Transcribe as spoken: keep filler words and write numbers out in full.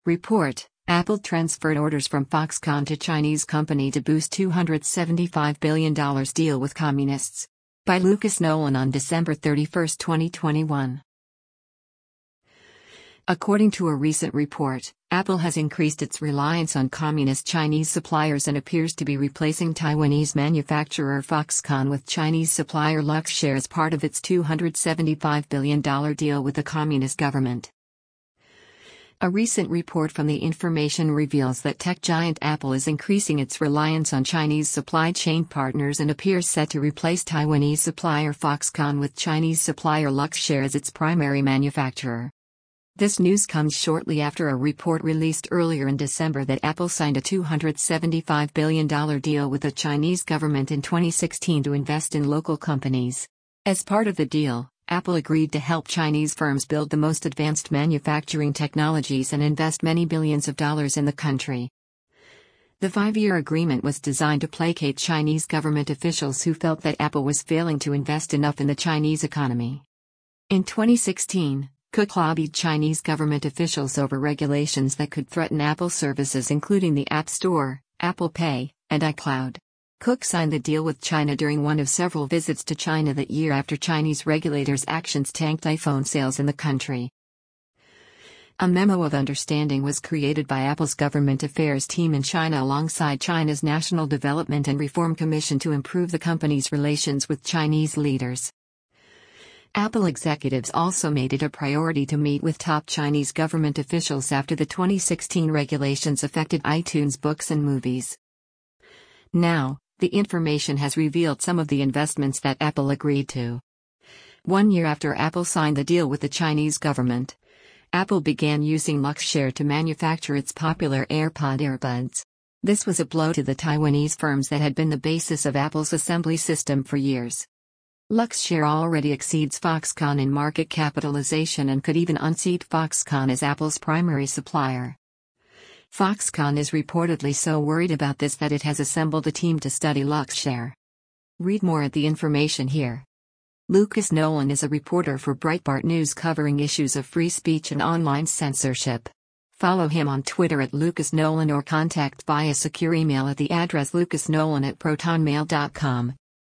Report: Apple transferred orders from Foxconn to Chinese company to boost two hundred seventy-five billion dollars deal with communists. By Lucas Nolan on December thirty-first, twenty twenty-one. According to a recent report, Apple has increased its reliance on communist Chinese suppliers and appears to be replacing Taiwanese manufacturer Foxconn with Chinese supplier Luxshare as part of its two hundred seventy-five billion dollars deal with the communist government. A recent report from The Information reveals that tech giant Apple is increasing its reliance on Chinese supply chain partners and appears set to replace Taiwanese supplier Foxconn with Chinese supplier Luxshare as its primary manufacturer. This news comes shortly after a report released earlier in December that Apple signed a two hundred seventy-five billion dollars deal with the Chinese government in twenty sixteen to invest in local companies. As part of the deal, Apple agreed to help Chinese firms build the most advanced manufacturing technologies and invest many billions of dollars in the country. The five-year agreement was designed to placate Chinese government officials who felt that Apple was failing to invest enough in the Chinese economy. In twenty sixteen, Cook lobbied Chinese government officials over regulations that could threaten Apple services including the App Store, Apple Pay, and iCloud. Cook signed the deal with China during one of several visits to China that year after Chinese regulators' actions tanked iPhone sales in the country. A memo of understanding was created by Apple's government affairs team in China alongside China's National Development and Reform Commission to improve the company's relations with Chinese leaders. Apple executives also made it a priority to meet with top Chinese government officials after the twenty sixteen regulations affected iTunes books and movies. Now, The Information has revealed some of the investments that Apple agreed to. One year after Apple signed the deal with the Chinese government, Apple began using Luxshare to manufacture its popular AirPod earbuds. This was a blow to the Taiwanese firms that had been the basis of Apple's assembly system for years. Luxshare already exceeds Foxconn in market capitalization and could even unseat Foxconn as Apple's primary supplier. Foxconn is reportedly so worried about this that it has assembled a team to study Luxshare. Read more at The Information here. Lucas Nolan is a reporter for Breitbart News covering issues of free speech and online censorship. Follow him on Twitter at Lucas Nolan or contact via secure email at the address lucasnolan at protonmail dot com.